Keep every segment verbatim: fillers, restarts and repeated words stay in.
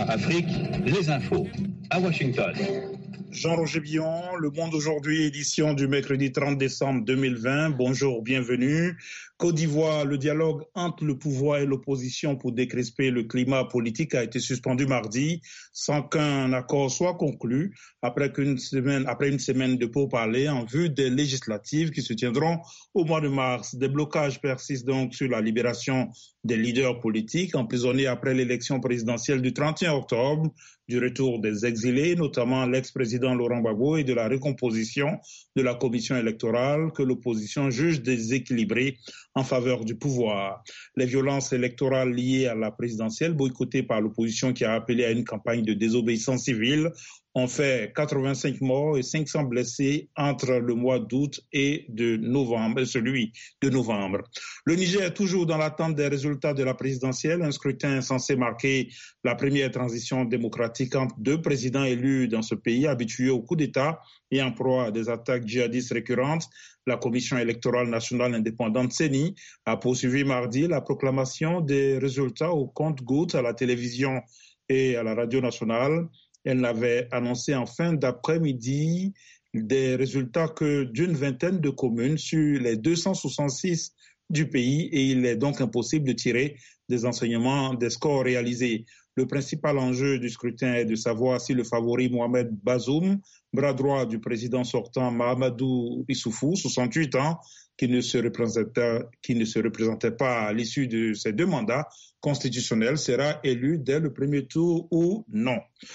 Afrique, les infos. À Washington. Jean-Roger Billon, Le Monde aujourd'hui, édition du mercredi trente décembre deux mille vingt. Bonjour, bienvenue. Côte d'Ivoire, le dialogue entre le pouvoir et l'opposition pour décrisper le climat politique a été suspendu mardi sans qu'un accord soit conclu après, qu'une semaine, après une semaine de pourparlers en vue des législatives qui se tiendront au mois de mars. Des blocages persistent donc sur la libération des leaders politiques emprisonnés après l'élection présidentielle du trente et un octobre, du retour des exilés, notamment l'ex-président Laurent Gbagbo, et de la recomposition de la commission électorale que l'opposition juge déséquilibrée en faveur du pouvoir. Les violences électorales liées à la présidentielle, boycottées par l'opposition qui a appelé à une campagne de désobéissance civile, ont fait quatre-vingt-cinq morts et cinq cents blessés entre le mois d'août et de novembre, celui de novembre. Le Niger est toujours dans l'attente des résultats de la présidentielle, un scrutin censé marquer la première transition démocratique entre deux présidents élus dans ce pays habitué au coup d'État et en proie à des attaques djihadistes récurrentes. La Commission électorale nationale indépendante C E N I a poursuivi mardi la proclamation des résultats au compte-gouttes à la télévision et à la radio nationale. Elle avait annoncé en fin d'après-midi des résultats que d'une vingtaine de communes sur les deux cent soixante-six du pays, et il est donc impossible de tirer des enseignements des scores réalisés. Le principal enjeu du scrutin est de savoir si le favori Mohamed Bazoum, bras droit du président sortant Mahamadou Issoufou, soixante-huit ans, qui ne se représentait, qui ne se représentait pas à l'issue de ces deux mandats constitutionnels, sera élu dès le premier tour ou non.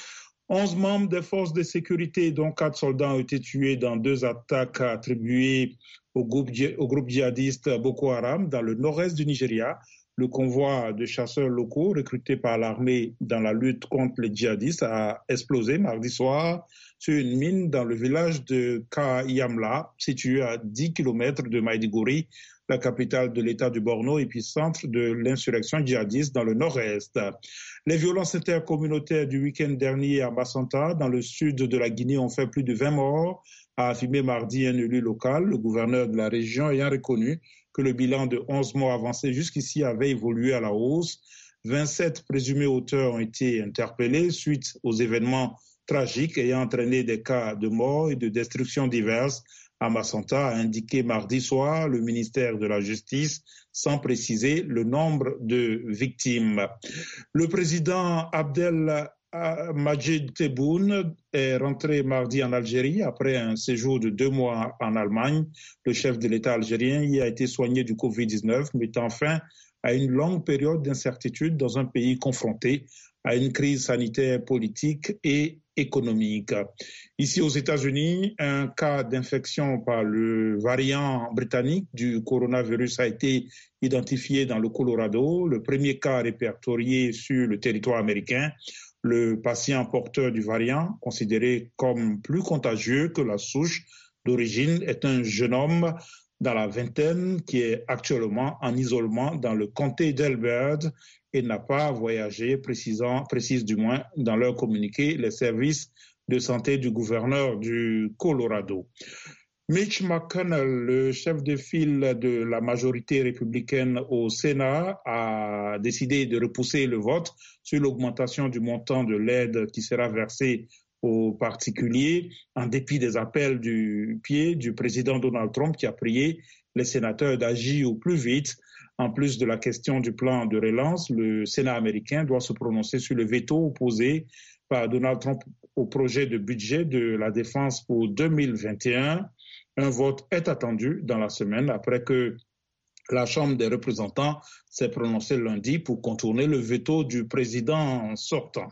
Onze membres des forces de sécurité, dont quatre soldats, ont été tués dans deux attaques attribuées au groupe, au groupe djihadiste Boko Haram dans le nord-est du Nigeria. Le convoi de chasseurs locaux recrutés par l'armée dans la lutte contre les djihadistes a explosé mardi soir sur une mine dans le village de Kayamla, situé à dix kilomètres de Maïdigori, la capitale de l'État du Borno, épicentre de l'insurrection djihadiste dans le nord-est. Les violences intercommunautaires du week-end dernier à Bassanta, dans le sud de la Guinée, ont fait plus de vingt morts, a affirmé mardi un élu local, le gouverneur de la région ayant reconnu que le bilan de onze morts avancés jusqu'ici avait évolué à la hausse. vingt-sept présumés auteurs ont été interpellés suite aux événements tragiques ayant entraîné des cas de mort et de destruction diverses à Bassanta, a indiqué mardi soir le ministère de la Justice, sans préciser le nombre de victimes. Le président Abdel Majid Tebboune est rentré mardi en Algérie après un séjour de deux mois en Allemagne. Le chef de l'État algérien y a été soigné du covid dix-neuf, mettant fin à une longue période d'incertitude dans un pays confronté à une crise sanitaire, politique et économique. Ici aux États-Unis, un cas d'infection par le variant britannique du coronavirus a été identifié dans le Colorado, le premier cas répertorié sur le territoire américain. Le patient porteur du variant, considéré comme plus contagieux que la souche d'origine, est un jeune homme dans la vingtaine qui est actuellement en isolement dans le comté d'Elbert et n'a pas voyagé, précisant, précise du moins dans leur communiqué les services de santé du gouverneur du Colorado. Mitch McConnell, le chef de file de la majorité républicaine au Sénat, a décidé de repousser le vote sur l'augmentation du montant de l'aide qui sera versée aux particuliers, en dépit des appels du pied du président Donald Trump qui a prié les sénateurs d'agir au plus vite. En plus de la question du plan de relance, le Sénat américain doit se prononcer sur le veto opposé par Donald Trump au projet de budget de la défense pour deux mille vingt et un. Un vote est attendu dans la semaine après que la Chambre des représentants s'est prononcée lundi pour contourner le veto du président sortant.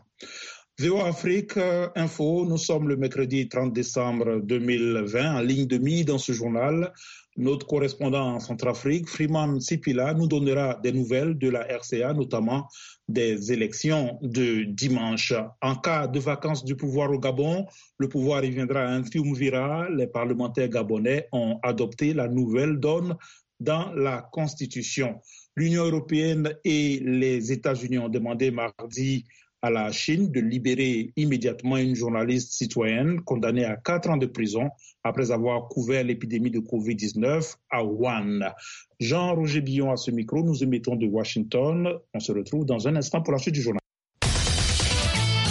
V O A Afrique Info, nous sommes le mercredi trente décembre deux mille vingt, en ligne de mire dans ce journal. Notre correspondant en Centrafrique, Freeman Sipila, nous donnera des nouvelles de la R C A, notamment des élections de dimanche. En cas de vacances du pouvoir au Gabon, le pouvoir reviendra à un triumvirat. Les parlementaires gabonais ont adopté la nouvelle donne dans la Constitution. L'Union européenne et les États-Unis ont demandé mardi à la Chine de libérer immédiatement une journaliste citoyenne condamnée à quatre ans de prison après avoir couvert l'épidémie de covid dix-neuf à Wuhan. Jean-Roger Billon à ce micro, nous émettons de Washington. On se retrouve dans un instant pour la suite du journal.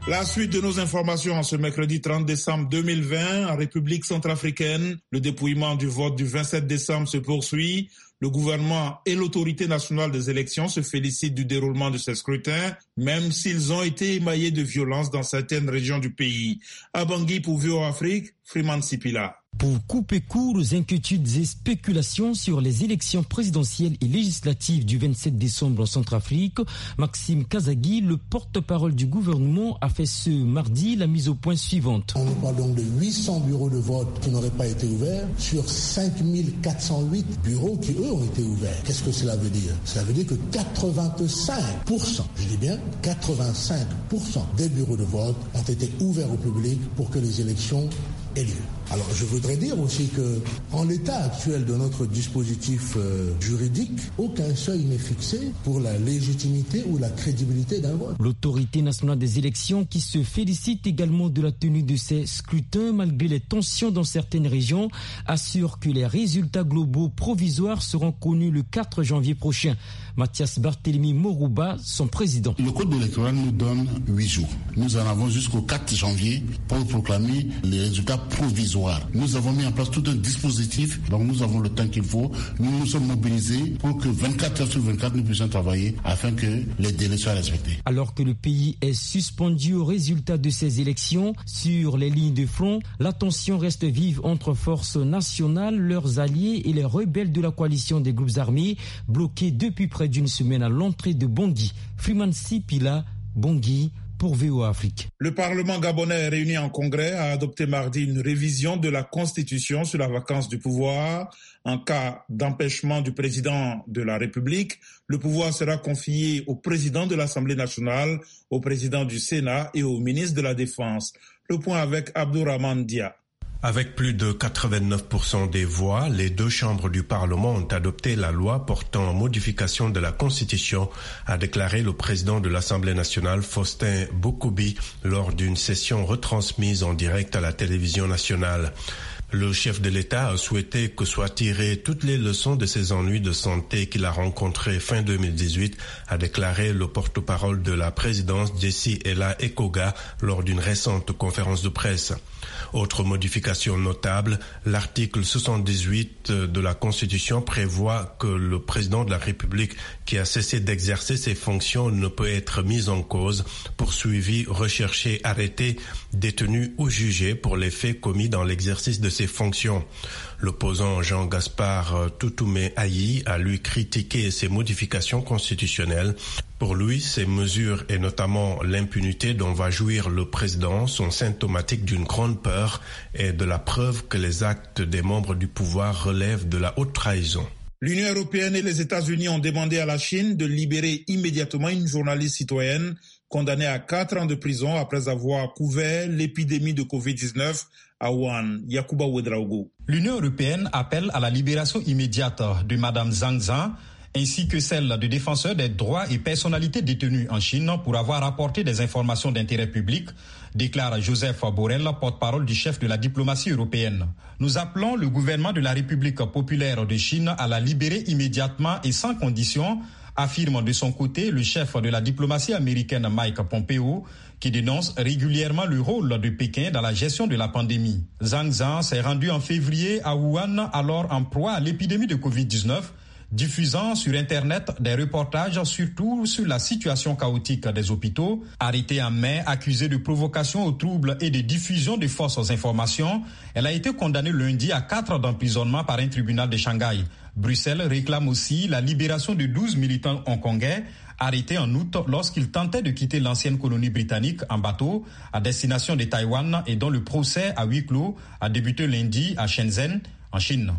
La suite de nos informations en ce mercredi trente décembre deux mille vingt, en République centrafricaine, le dépouillement du vote du vingt-sept décembre se poursuit. Le gouvernement et l'autorité nationale des élections se félicitent du déroulement de ces scrutins, même s'ils ont été émaillés de violence dans certaines régions du pays. À Bangui pour V O Afrique, Freeman Sipila. Pour couper court aux inquiétudes et spéculations sur les élections présidentielles et législatives du vingt-sept décembre en Centrafrique, Maxime Kazagui, le porte-parole du gouvernement, a fait ce mardi la mise au point suivante. On nous parle donc de huit cents bureaux de vote qui n'auraient pas été ouverts sur cinq mille quatre cent huit bureaux qui, eux, ont été ouverts. Qu'est-ce que cela veut dire? Cela veut dire que quatre-vingt-cinq pour cent, je dis bien quatre-vingt-cinq pour cent des bureaux de vote ont été ouverts au public pour que les élections aient lieu. Alors je voudrais dire aussi que, en l'état actuel de notre dispositif euh, juridique, aucun seuil n'est fixé pour la légitimité ou la crédibilité d'un vote. L'autorité nationale des élections, qui se félicite également de la tenue de ces scrutins malgré les tensions dans certaines régions, assure que les résultats globaux provisoires seront connus le quatre janvier prochain. Mathias Barthélemy Morouba, son président. Le code électoral nous donne huit jours. Nous en avons jusqu'au quatre janvier pour proclamer les résultats provisoires. Nous avons mis en place tout un dispositif, donc nous avons le temps qu'il faut. Nous nous sommes mobilisés pour que vingt-quatre heures sur vingt-quatre, nous puissions travailler afin que les délais soient respectés. Alors que le pays est suspendu aux résultats de ces élections, sur les lignes de front, la tension reste vive entre forces nationales, leurs alliés et les rebelles de la coalition des groupes armés, bloqués depuis près d'une semaine à l'entrée de Bangui. Freeman Sipila, Bangui, pour V O Afrique. Le Parlement gabonais réuni en congrès a adopté mardi une révision de la Constitution sur la vacance du pouvoir. En cas d'empêchement du président de la République, le pouvoir sera confié au président de l'Assemblée nationale, au président du Sénat et au ministre de la Défense. Le point avec Abdourahmane Dia. Avec plus de quatre-vingt-neuf pour cent des voix, les deux chambres du Parlement ont adopté la loi portant modification de la Constitution, a déclaré le président de l'Assemblée nationale, Faustin Boukoubi, lors d'une session retransmise en direct à la télévision nationale. Le chef de l'État a souhaité que soient tirées toutes les leçons de ses ennuis de santé qu'il a rencontrés fin deux mille dix-huit, a déclaré le porte-parole de la présidence, Jessie Ella Ekoga, lors d'une récente conférence de presse. Autre modification notable, l'article soixante-dix-huit de la Constitution prévoit que le président de la République qui a cessé d'exercer ses fonctions ne peut être mis en cause, poursuivi, recherché, arrêté, détenu ou jugé pour les faits commis dans l'exercice de ses fonctions. L'opposant Jean-Gaspard Toutoumé Ayi a lui critiqué ces modifications constitutionnelles. Pour lui, ces mesures et notamment l'impunité dont va jouir le président sont symptomatiques d'une grande peur et de la preuve que les actes des membres du pouvoir relèvent de la haute trahison. L'Union européenne et les États-Unis ont demandé à la Chine de libérer immédiatement une journaliste citoyenne condamnée à quatre ans de prison après avoir couvert l'épidémie de covid dix-neuf à Wuhan. Yacouba Ouedraogo. L'Union européenne appelle à la libération immédiate de Mme Zhang Zhan, ainsi que celle de défenseurs des droits et personnalités détenues en Chine pour avoir apporté des informations d'intérêt public, déclare Joseph Borrell, porte-parole du chef de la diplomatie européenne. Nous appelons le gouvernement de la République populaire de Chine à la libérer immédiatement et sans condition, affirme de son côté le chef de la diplomatie américaine Mike Pompeo, qui dénonce régulièrement le rôle de Pékin dans la gestion de la pandémie. Zhang Zhan s'est rendu en février à Wuhan, alors en proie à l'épidémie de covid dix-neuf, diffusant sur Internet des reportages surtout sur la situation chaotique des hôpitaux. Arrêtée en mai, accusée de provocation aux troubles et de diffusion de fausses informations, elle a été condamnée lundi à quatre ans d'emprisonnement par un tribunal de Shanghai. Bruxelles réclame aussi la libération de douze militants hongkongais arrêtés en août lorsqu'ils tentaient de quitter l'ancienne colonie britannique en bateau à destination de Taïwan et dont le procès à huis clos a débuté lundi à Shenzhen, en Chine.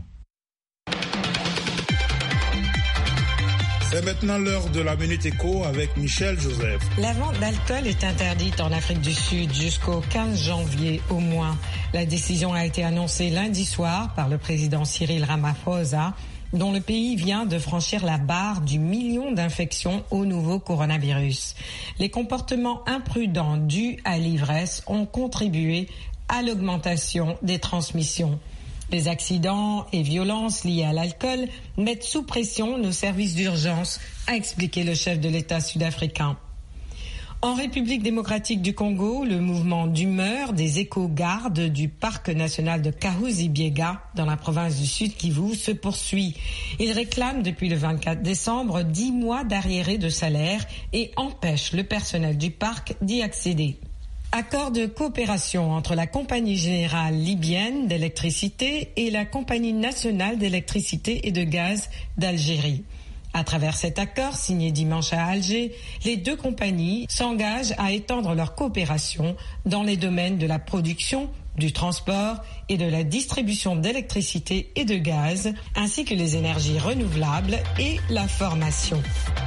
C'est maintenant l'heure de la Minute Éco avec Michel Joseph. La vente d'alcool est interdite en Afrique du Sud jusqu'au quinze janvier au moins. La décision a été annoncée lundi soir par le président Cyril Ramaphosa, dont le pays vient de franchir la barre du million d'infections au nouveau coronavirus. Les comportements imprudents dus à l'ivresse ont contribué à l'augmentation des transmissions. Les accidents et violences liés à l'alcool mettent sous pression nos services d'urgence, a expliqué le chef de l'État sud-africain. En République démocratique du Congo, le mouvement d'humeur des éco-gardes du parc national de Kahuzi-Biega, dans la province du Sud Kivu, se poursuit. Ils réclament depuis le vingt-quatre décembre dix mois d'arriérés de salaire et empêchent le personnel du parc d'y accéder. Accord de coopération entre la Compagnie générale libyenne d'électricité et la Compagnie nationale d'électricité et de gaz d'Algérie. À travers cet accord signé dimanche à Alger, les deux compagnies s'engagent à étendre leur coopération dans les domaines de la production, du transport et de la distribution d'électricité et de gaz, ainsi que les énergies renouvelables et la formation.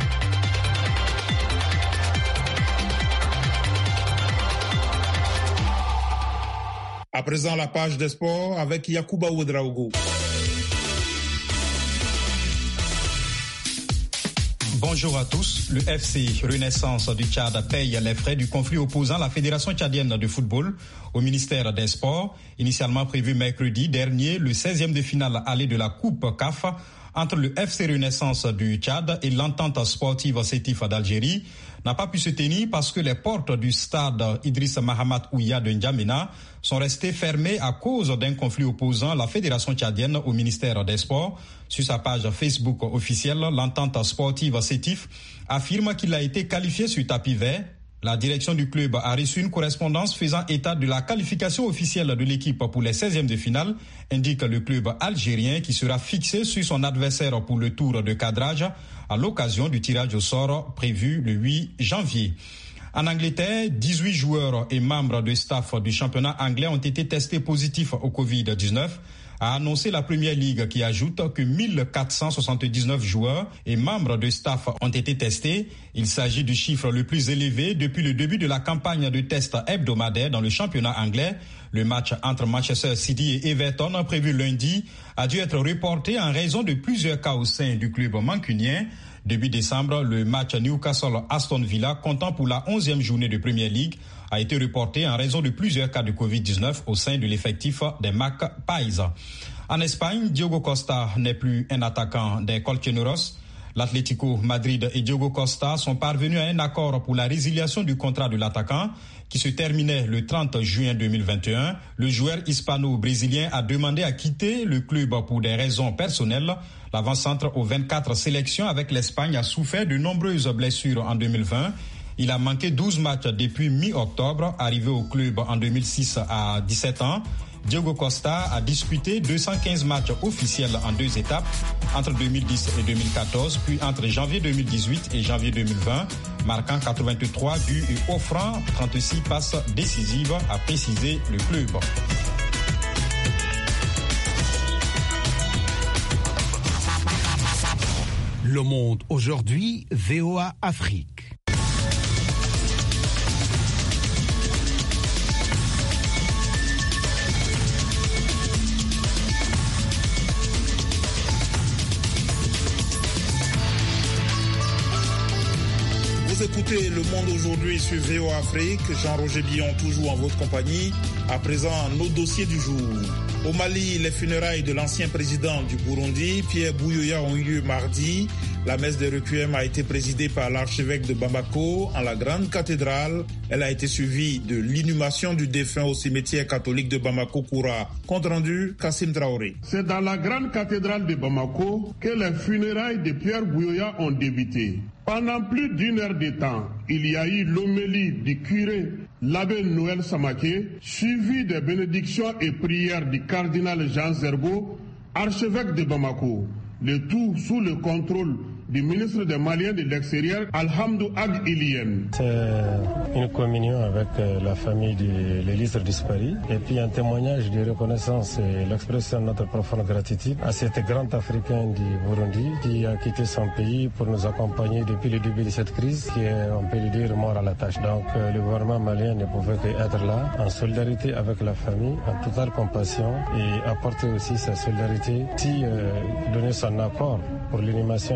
À présent, la page des sports avec Yacouba Ouedraogo. Bonjour à tous. Le F C Renaissance du Tchad paye les frais du conflit opposant la Fédération tchadienne de football au ministère des Sports. Initialement prévu mercredi dernier, le seizième de finale aller de la Coupe C A F entre le F C Renaissance du Tchad et l'entente sportive Sétif d'Algérie n'a pas pu se tenir parce que les portes du stade Idriss Mahamat Ouya de N'Djamena sont restées fermées à cause d'un conflit opposant la Fédération tchadienne au ministère des Sports. Sur sa page Facebook officielle, l'entente sportive Sétif affirme qu'il a été qualifié sur tapis vert. La direction du club a reçu une correspondance faisant état de la qualification officielle de l'équipe pour les seizièmes de finale, indique le club algérien qui sera fixé sur son adversaire pour le tour de cadrage à l'occasion du tirage au sort prévu le huit janvier. En Angleterre, dix-huit joueurs et membres du staff du championnat anglais ont été testés positifs au covid dix-neuf, a annoncé la Première Ligue qui ajoute que mille quatre cent soixante-dix-neuf joueurs et membres de staff ont été testés. Il s'agit du chiffre le plus élevé depuis le début de la campagne de tests hebdomadaires dans le championnat anglais. Le match entre Manchester City et Everton prévu lundi a dû être reporté en raison de plusieurs cas au sein du club mancunien. Début décembre, le match Newcastle-Aston Villa, comptant pour la onzième journée de Premier League, a été reporté en raison de plusieurs cas de covid dix-neuf au sein de l'effectif des Magpies. En Espagne, Diogo Costa n'est plus un attaquant des Colchoneros. L'Atlético Madrid et Diogo Costa sont parvenus à un accord pour la résiliation du contrat de l'attaquant qui se terminait le trente juin deux mille vingt et un. Le joueur hispano-brésilien a demandé à quitter le club pour des raisons personnelles. L'avant-centre aux vingt-quatre sélections avec l'Espagne a souffert de nombreuses blessures en deux mille vingt. Il a manqué douze matchs depuis mi-octobre, arrivé au club en deux mille six à dix-sept ans. Diogo Costa a disputé deux cent quinze matchs officiels en deux étapes, entre deux mille dix et deux mille quatorze, puis entre janvier deux mille dix-huit et janvier deux mille vingt, marquant quatre-vingt-trois buts et offrant trente-six passes décisives, a précisé le club. Le Monde aujourd'hui, V O A Afrique. Vous écoutez Le Monde aujourd'hui sur V O A Afrique. Jean-Roger Billon, toujours en votre compagnie. À présent, nos dossiers du jour. Au Mali, les funérailles de l'ancien président du Burundi, Pierre Buyoya, ont eu lieu mardi. La messe des requiem a été présidée par l'archevêque de Bamako en la grande cathédrale. Elle a été suivie de l'inhumation du défunt au cimetière catholique de Bamako-Koura. Compte rendu, Kassim Traoré. C'est dans la grande cathédrale de Bamako que les funérailles de Pierre Buyoya ont débuté. Pendant plus d'une heure de temps, il y a eu l'homélie du curé, l'abbé Noël Samaké, suivi des bénédictions et prières du cardinal Jean Zerbo, archevêque de Bamako. Le tout sous le contrôle du ministre des Maliens de l'extérieur, Alhamdou Ag Ilien. C'est une communion avec la famille de l'Élysée disparu et puis un témoignage de reconnaissance et l'expression de notre profonde gratitude à cet grand Africain du Burundi qui a quitté son pays pour nous accompagner depuis le début de cette crise qui est, on peut le dire, mort à la tâche. Donc le gouvernement malien ne pouvait qu'être là en solidarité avec la famille, en totale compassion et apporter aussi sa solidarité, si euh, donner son apport pour l'inhumation de cet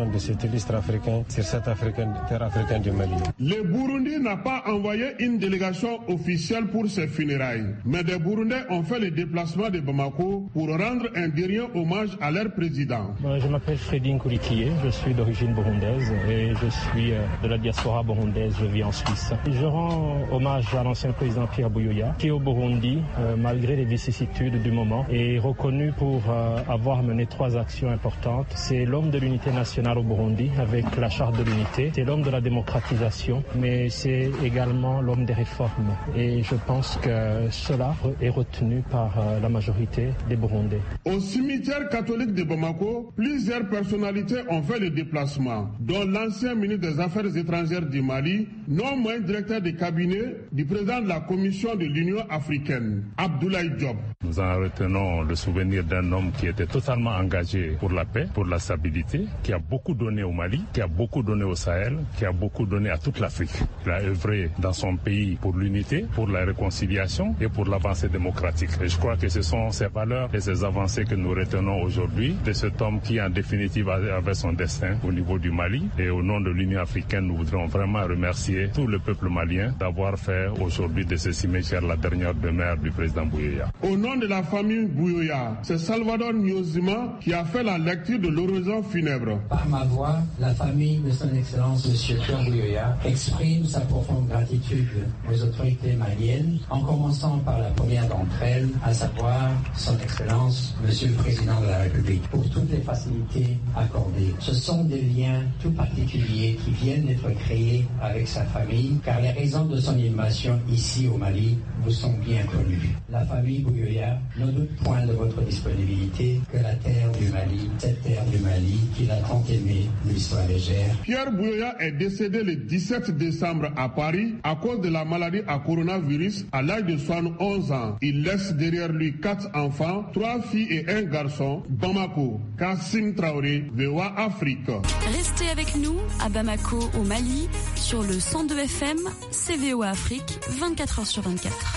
illustre africain sur cette africaine, terre africaine du Mali. Le Burundi n'a pas envoyé une délégation officielle pour ses funérailles, mais des Burundais ont fait le déplacement de Bamako pour rendre un dernier hommage à leur président. Je m'appelle Fredin Kourikié, je suis d'origine burundaise et je suis de la diaspora burundaise, je vis en Suisse. Je rends hommage à l'ancien président Pierre Buyoya, qui au Burundi, euh, malgré les vicissitudes du moment, est reconnu pour euh, avoir mené trois actions importantes. C'est l'homme de l'unité nationale au Burundi avec la charte de l'unité, c'est l'homme de la démocratisation, mais c'est également l'homme des réformes. Et je pense que cela est retenu par euh, la majorité des Burundais. Au cimetière catholique de Bamako, plusieurs personnalités ont fait le déplacement, dont l'ancien ministre des Affaires étrangères du Mali, non moins directeur de cabinet du président de la Commission de l'Union africaine, Abdoulaye Diop. Nous en retenons le souvenir d'un homme qui était totalement engagé pour la paix, pour la stabilité, qui a beaucoup donné au Mali, qui a beaucoup donné au Sahel, qui a beaucoup donné à toute l'Afrique. Il a œuvré dans son pays pour l'unité, pour la réconciliation et pour l'avancée démocratique. Et je crois que ce sont ces valeurs et ces avancées que nous retenons aujourd'hui de cet homme qui en définitive avait son destin au niveau du Mali. Et au nom de l'Union africaine, nous voudrions vraiment remercier tout le peuple malien d'avoir fait aujourd'hui de ce cimetière la dernière demeure du président Buyoya. Au nom de la famille Buyoya, c'est Salvador Nyozima qui a fait la lecture de l'oraison funèbre. Par ma voix, la famille de son Excellence M. Pierre Buyoya exprime sa profonde gratitude aux autorités maliennes, en commençant par la première d'entre elles, à savoir son Excellence M. le Président de la République, pour toutes les facilités accordées. Ce sont des liens tout particuliers qui viennent d'être créés avec sa famille, car les raisons de son inhumation ici au Mali vous sont bien connues. La famille Buyoya ne doute point de votre disponibilité, que la terre du Mali, cette terre du Mali qu'il a tant aimée, lui soit légère. Pierre Buyoya est décédé le dix-sept décembre à Paris à cause de la maladie à coronavirus à l'âge de soixante et onze ans. Il laisse derrière lui quatre enfants, trois filles et un garçon. Bamako, Kassim Traoré, V O A Afrique. Restez avec nous à Bamako au Mali sur le cent deux F M, C V O A Afrique, vingt-quatre heures sur vingt-quatre.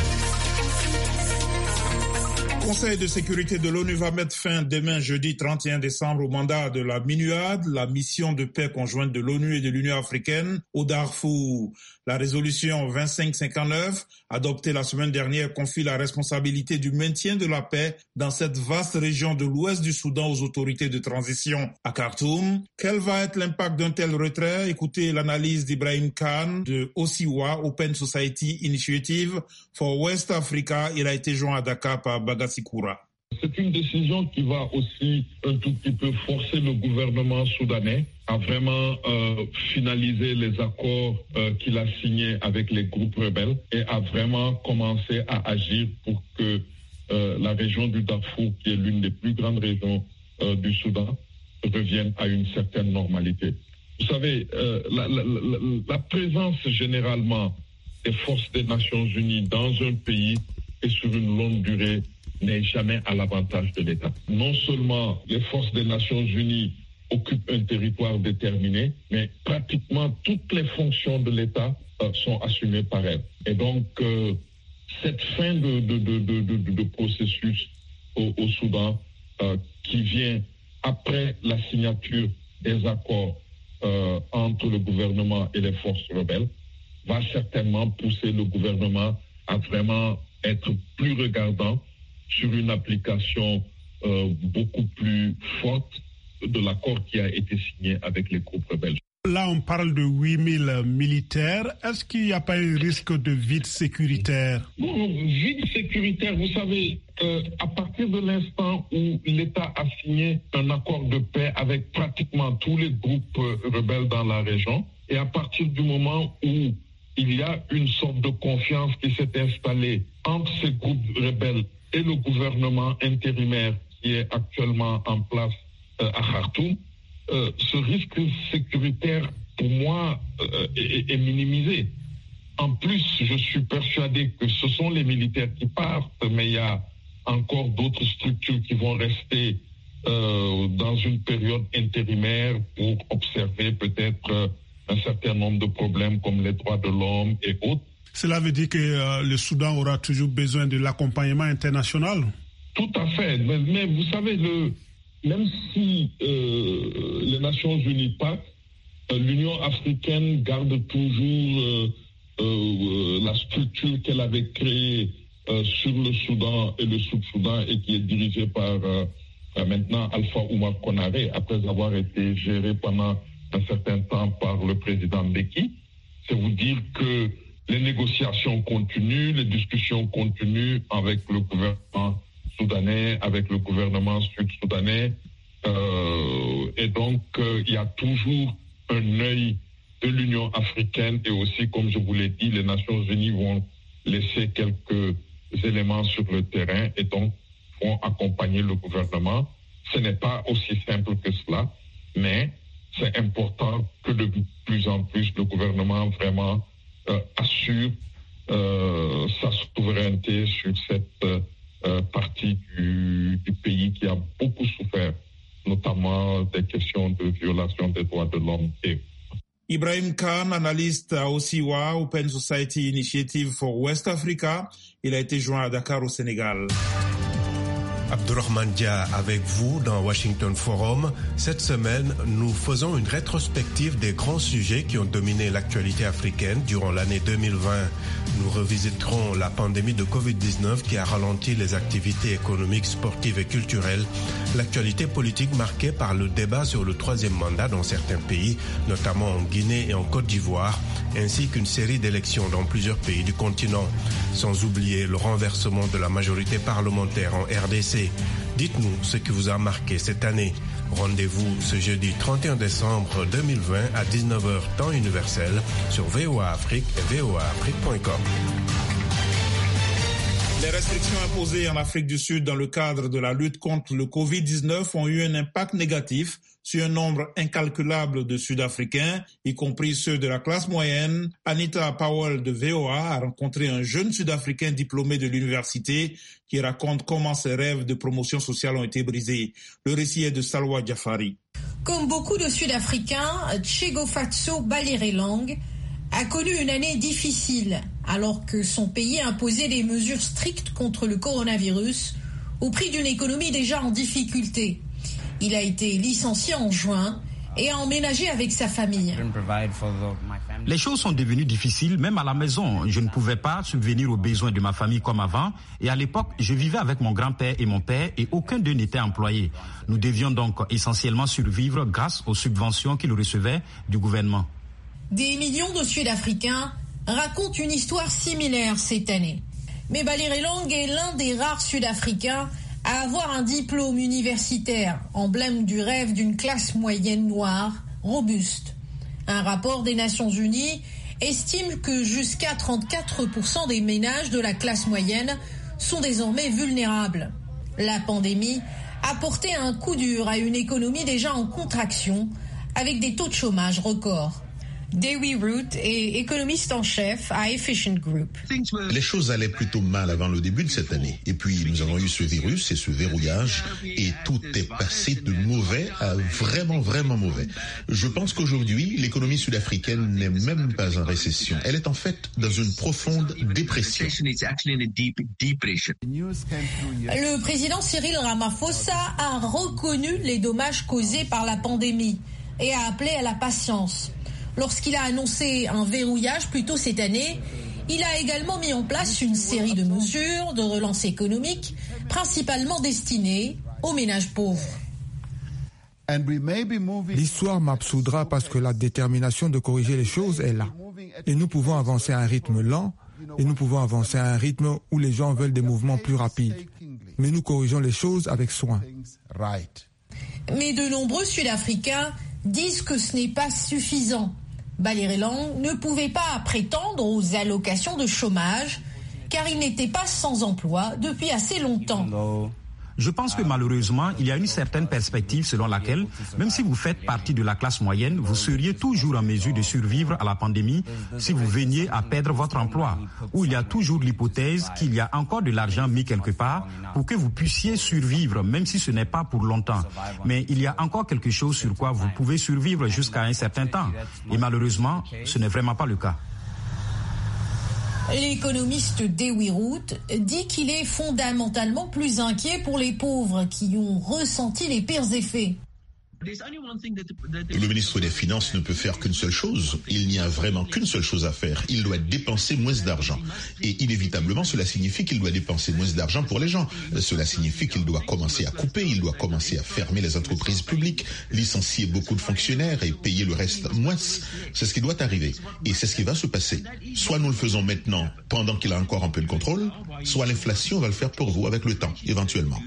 Le Conseil de sécurité de l'ONU va mettre fin demain, jeudi trente et un décembre, au mandat de la MINUAD, la mission de paix conjointe de l'ONU et de l'Union africaine au Darfour. La résolution vingt-cinq cinquante-neuf, adoptée la semaine dernière, confie la responsabilité du maintien de la paix dans cette vaste région de l'ouest du Soudan aux autorités de transition à Khartoum. Quel va être l'impact d'un tel retrait? Écoutez l'analyse d'Ibrahim Khan de OSIWA, Open Society Initiative for West Africa. Il a été joint à Dakar par Bagassi Koura. C'est une décision qui va aussi un tout petit peu forcer le gouvernement soudanais à vraiment euh, finaliser les accords euh, qu'il a signés avec les groupes rebelles et à vraiment commencer à agir pour que euh, la région du Darfour, qui est l'une des plus grandes régions euh, du Soudan, revienne à une certaine normalité. Vous savez, euh, la, la, la, la présence généralement des forces des Nations Unies dans un pays et sur une longue durée n'est jamais à l'avantage de l'État. Non seulement les forces des Nations Unies occupent un territoire déterminé, mais pratiquement toutes les fonctions de l'État euh, sont assumées par elles. Et donc, euh, cette fin de, de, de, de, de, de processus au, au Soudan, euh, qui vient après la signature des accords euh, entre le gouvernement et les forces rebelles, va certainement pousser le gouvernement à vraiment être plus regardant sur une application euh, beaucoup plus forte de l'accord qui a été signé avec les groupes rebelles. Là, on parle de huit mille militaires. Est-ce qu'il n'y a pas un risque de vide sécuritaire? Bon, vide sécuritaire, vous savez, euh, à partir de l'instant où l'État a signé un accord de paix avec pratiquement tous les groupes euh, rebelles dans la région, et à partir du moment où il y a une sorte de confiance qui s'est installée entre ces groupes rebelles et le gouvernement intérimaire qui est actuellement en place euh, à Khartoum, euh, ce risque sécuritaire, pour moi, euh, est, est minimisé. En plus, je suis persuadé que ce sont les militaires qui partent, mais il y a encore d'autres structures qui vont rester euh, dans une période intérimaire pour observer peut-être euh, un certain nombre de problèmes comme les droits de l'homme et autres. Cela veut dire que euh, le Soudan aura toujours besoin de l'accompagnement international? Tout à fait. Mais, mais vous savez, le, même si euh, les Nations Nations Unies partent, euh, l'Union africaine garde toujours euh, euh, la structure qu'elle avait créée euh, sur le Soudan et le Sud-Soudan et qui est dirigée par euh, euh, maintenant Alpha Oumar Konaré, après avoir été gérée pendant un certain temps par le président Mbeki. C'est vous dire que les négociations continuent, les discussions continuent avec le gouvernement soudanais, avec le gouvernement sud-soudanais. Euh, et donc, euh, il y a toujours un œil de l'Union africaine et aussi, comme je vous l'ai dit, les Nations Unies vont laisser quelques éléments sur le terrain et donc vont accompagner le gouvernement. Ce n'est pas aussi simple que cela, mais c'est important que de plus en plus le gouvernement vraiment euh, assure euh, sa souveraineté sur cette euh, partie du, du pays qui a beaucoup souffert, notamment des questions de violation des droits de l'homme. Et Ibrahim Khan, analyste à Osiwa, Open Society Initiative for West Africa. Il a été joint à Dakar au Sénégal. Abdourahmane Dia avec vous dans Washington Forum. Cette semaine, nous faisons une rétrospective des grands sujets qui ont dominé l'actualité africaine durant l'année deux mille vingt. Nous revisiterons la pandémie de covid dix-neuf qui a ralenti les activités économiques, sportives et culturelles, l'actualité politique marquée par le débat sur le troisième mandat dans certains pays, notamment en Guinée et en Côte d'Ivoire, ainsi qu'une série d'élections dans plusieurs pays du continent, sans oublier le renversement de la majorité parlementaire en R D C. Dites-nous ce qui vous a marqué cette année. Rendez-vous ce jeudi trente et un décembre deux mille vingt à dix-neuf heures temps universel sur V O A Afrique et V O A Afrique point com. Les restrictions imposées en Afrique du Sud dans le cadre de la lutte contre le covid dix-neuf ont eu un impact négatif sur un nombre incalculable de Sud-Africains, y compris ceux de la classe moyenne. Anita Powell de V O A a rencontré un jeune Sud-Africain diplômé de l'université qui raconte comment ses rêves de promotion sociale ont été brisés. Le récit est de Salwa Jafari. Comme beaucoup de Sud-Africains, Tshegofatso Balirelang a connu une année difficile alors que son pays imposait des mesures strictes contre le coronavirus au prix d'une économie déjà en difficulté. Il a été licencié en juin et a emménagé avec sa famille. Les choses sont devenues difficiles, même à la maison. Je ne pouvais pas subvenir aux besoins de ma famille comme avant. Et à l'époque, je vivais avec mon grand-père et mon père et aucun d'eux n'était employé. Nous devions donc essentiellement survivre grâce aux subventions qu'ils recevaient du gouvernement. Des millions de Sud-Africains racontent une histoire similaire cette année. Mais Balirelang est l'un des rares Sud-Africains à avoir un diplôme universitaire, emblème du rêve d'une classe moyenne noire, robuste. Un rapport des Nations Unies estime que jusqu'à trente-quatre pour cent des ménages de la classe moyenne sont désormais vulnérables. La pandémie a porté un coup dur à une économie déjà en contraction, avec des taux de chômage records. Dewi Root est économiste en chef à Efficient Group. Les choses allaient plutôt mal avant le début de cette année. Et puis, nous avons eu ce virus et ce verrouillage et tout est passé de mauvais à vraiment, vraiment mauvais. Je pense qu'aujourd'hui, l'économie sud-africaine n'est même pas en récession. Elle est en fait dans une profonde dépression. Le président Cyril Ramaphosa a reconnu les dommages causés par la pandémie et a appelé à la patience. Lorsqu'il a annoncé un verrouillage plus tôt cette année, il a également mis en place une série de mesures de relance économique, principalement destinées aux ménages pauvres. L'histoire m'absoudra parce que la détermination de corriger les choses est là. Et nous pouvons avancer à un rythme lent et nous pouvons avancer à un rythme où les gens veulent des mouvements plus rapides. Mais nous corrigeons les choses avec soin. Mais de nombreux Sud-Africains disent que ce n'est pas suffisant. Balirelang ne pouvait pas prétendre aux allocations de chômage car il n'était pas sans emploi depuis assez longtemps. Je pense que malheureusement, il y a une certaine perspective selon laquelle, même si vous faites partie de la classe moyenne, vous seriez toujours en mesure de survivre à la pandémie si vous veniez à perdre votre emploi. Ou il y a toujours l'hypothèse qu'il y a encore de l'argent mis quelque part pour que vous puissiez survivre, même si ce n'est pas pour longtemps. Mais il y a encore quelque chose sur quoi vous pouvez survivre jusqu'à un certain temps. Et malheureusement, ce n'est vraiment pas le cas. L'économiste Dewi Root dit qu'il est fondamentalement plus inquiet pour les pauvres qui ont ressenti les pires effets. Le ministre des Finances ne peut faire qu'une seule chose. Il n'y a vraiment qu'une seule chose à faire. Il doit dépenser moins d'argent. Et inévitablement, cela signifie qu'il doit dépenser moins d'argent pour les gens. Cela signifie qu'il doit commencer à couper, il doit commencer à fermer les entreprises publiques, licencier beaucoup de fonctionnaires et payer le reste moins. C'est ce qui doit arriver. Et c'est ce qui va se passer. Soit nous le faisons maintenant, pendant qu'il a encore un peu de contrôle, soit l'inflation va le faire pour vous avec le temps, éventuellement.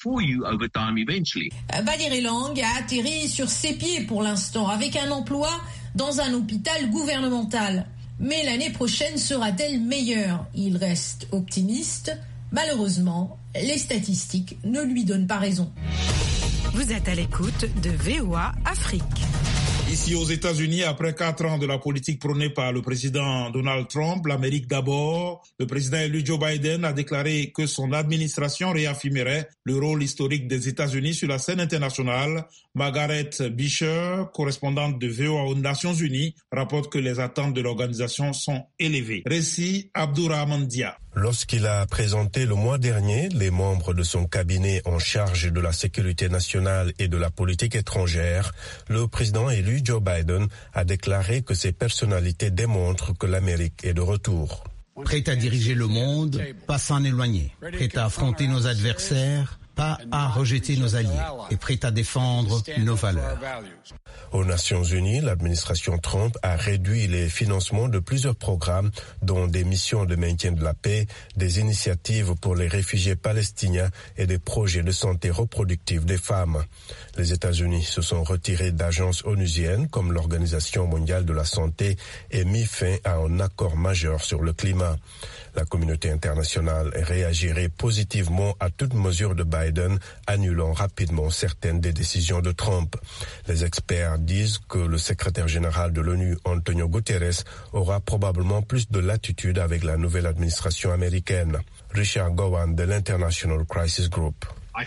Valérie Lang a atterri sur ses pieds pour l'instant, avec un emploi dans un hôpital gouvernemental. Mais l'année prochaine sera-t-elle meilleure? Il reste optimiste. Malheureusement, les statistiques ne lui donnent pas raison. Vous êtes à l'écoute de V O A Afrique. Ici aux États-Unis, après quatre ans de la politique prônée par le président Donald Trump, l'Amérique d'abord, le président élu Joe Biden a déclaré que son administration réaffirmerait le rôle historique des États-Unis sur la scène internationale. Margaret Beecher, correspondante de V O A aux Nations Unies, rapporte que les attentes de l'organisation sont élevées. Récit Abdourahmane Dia. Lorsqu'il a présenté le mois dernier les membres de son cabinet en charge de la sécurité nationale et de la politique étrangère, le président élu Joe Biden a déclaré que ces personnalités démontrent que l'Amérique est de retour. Prêt à diriger le monde, pas s'en éloigner. Prêt à affronter nos adversaires, pas à rejeter nos alliés. Et prêt à défendre nos valeurs. Aux Nations Unies, l'administration Trump a réduit les financements de plusieurs programmes, dont des missions de maintien de la paix, des initiatives pour les réfugiés palestiniens et des projets de santé reproductive des femmes. Les États-Unis se sont retirés d'agences onusiennes comme l'Organisation mondiale de la santé et mis fin à un accord majeur sur le climat. La communauté internationale réagirait positivement à toute mesure de Biden, annulant rapidement certaines des décisions de Trump. Les experts disent que le secrétaire général de l'ONU, Antonio Guterres, aura probablement plus de latitude avec la nouvelle administration américaine. Richard Gowan de l'International Crisis Group.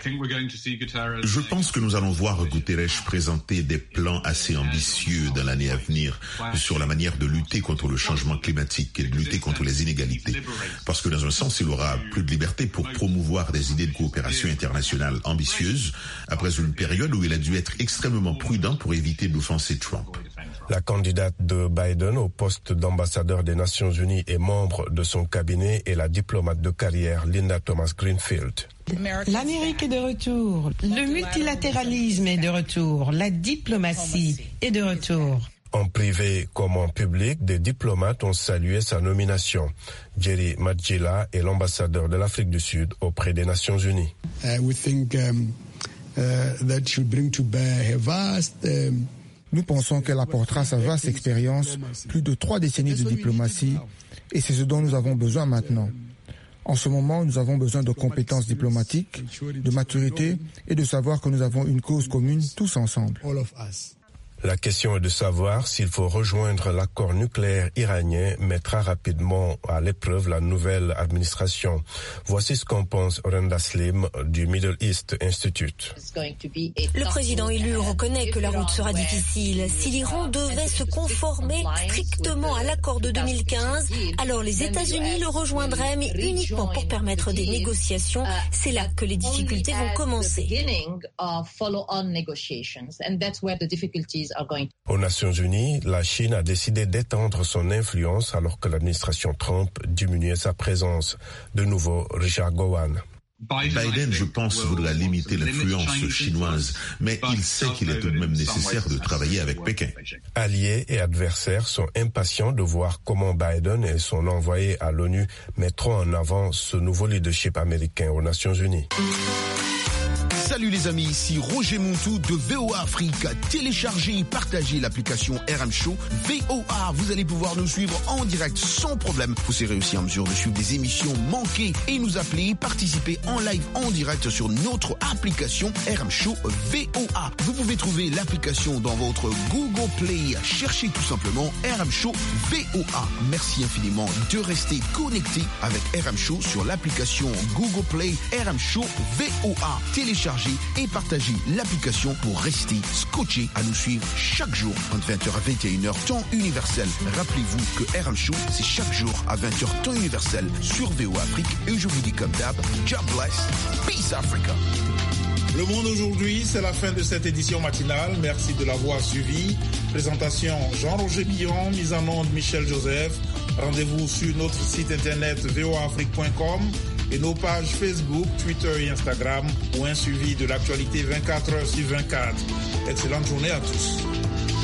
Je pense que nous allons voir Guterres présenter des plans assez ambitieux dans l'année à venir sur la manière de lutter contre le changement climatique et de lutter contre les inégalités. Parce que dans un sens, il aura plus de liberté pour promouvoir des idées de coopération internationale ambitieuses après une période où il a dû être extrêmement prudent pour éviter d'offenser Trump. La candidate de Biden au poste d'ambassadeur des Nations Unies et membre de son cabinet est la diplomate de carrière Linda Thomas-Greenfield. L'Amérique est de retour, le multilatéralisme est de retour, la diplomatie est de retour. En privé comme en public, des diplomates ont salué sa nomination. Jerry Madjila est l'ambassadeur de l'Afrique du Sud auprès des Nations Unies. Uh, we think, um, uh, that should bring to bear a vast, um, Nous pensons qu'elle apportera sa vaste expérience, plus de trois décennies de diplomatie, et c'est ce dont nous avons besoin maintenant. En ce moment, nous avons besoin de compétences diplomatiques, de maturité et de savoir que nous avons une cause commune tous ensemble. La question est de savoir s'il faut rejoindre l'accord nucléaire iranien mettra rapidement à l'épreuve la nouvelle administration. Voici ce qu'en pense Renda Slim du Middle East Institute. Le président élu reconnaît que la route sera difficile. Si l'Iran devait se conformer strictement à l'accord de deux mille quinze, alors les États-Unis le rejoindraient, mais uniquement pour permettre des négociations. C'est là que les difficultés vont commencer. Aux Nations Unies, la Chine a décidé d'étendre son influence alors que l'administration Trump diminuait sa présence. De nouveau, Richard Gowan. Biden, je pense, voudra limiter l'influence chinoise, mais il sait qu'il est tout de même nécessaire de travailler avec Pékin. Alliés et adversaires sont impatients de voir comment Biden et son envoyé à l'ONU mettront en avant ce nouveau leadership américain aux Nations Unies. Salut les amis, ici Roger Montou de V O A Afrique. Téléchargez et partagez l'application R M Show V O A. Vous allez pouvoir nous suivre en direct sans problème. Vous serez aussi en mesure de suivre des émissions manquées et nous appeler, participer en live en direct sur notre application R M Show V O A. Vous pouvez trouver l'application dans votre Google Play. Cherchez tout simplement R M Show V O A. Merci infiniment de rester connecté avec R M Show sur l'application Google Play R M Show V O A. Téléchargez et partagez l'application pour rester scotché à nous suivre chaque jour entre vingt heures à vingt et une heures temps universel. Rappelez-vous que R M Show, c'est chaque jour à vingt heures temps universel sur V O A Afrique. Et je vous dis comme d'hab, God bless, peace Africa. Le Monde aujourd'hui, c'est la fin de cette édition matinale. Merci de l'avoir suivi. Présentation Jean-Roger Billon, mise en onde Michel Joseph. Rendez-vous sur notre site internet v o a afrique point com et nos pages Facebook, Twitter et Instagram pour un suivi de l'actualité vingt-quatre heures sur vingt-quatre. Excellente journée à tous.